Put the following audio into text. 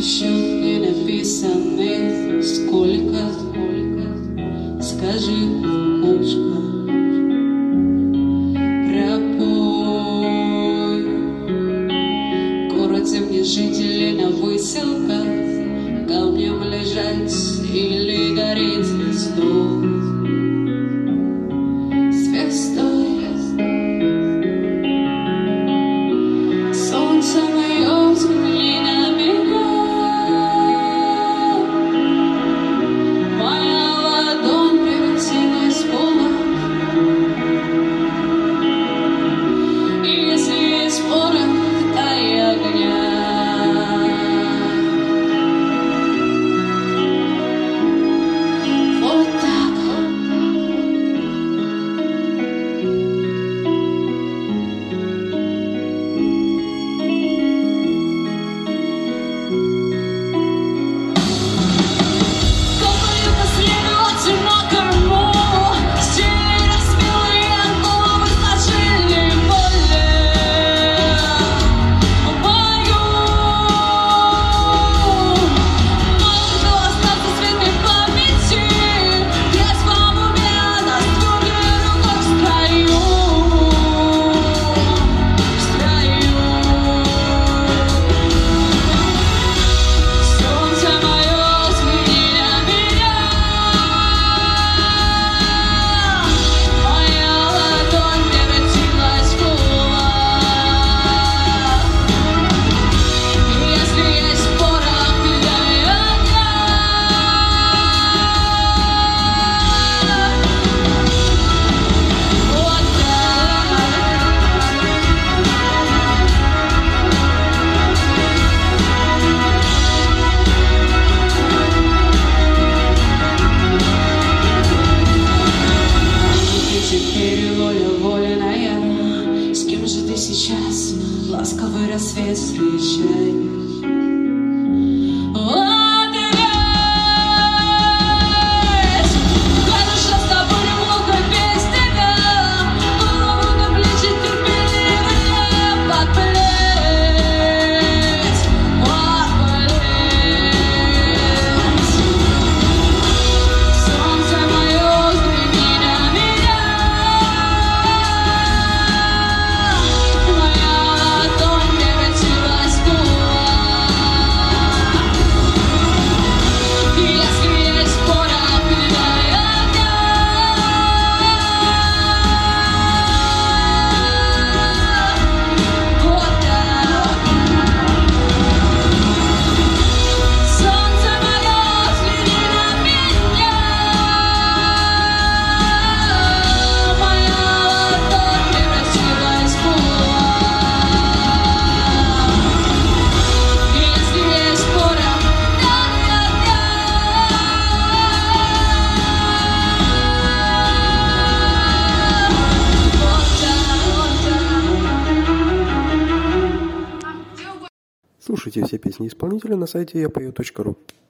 еще не написаны. Сколько, скажи в ушко, пропой. В городе мне жители на выселках, камнем лежать или гореть звездой. Солнце мое, взгляни на меня. Моя ладонь превратилась в кулак. И если есть порох, дай огня. Вот так. С кем же ты сейчас ласковый рассвет встречаешь? Слушайте все песни исполнителя на сайте yapою.ru.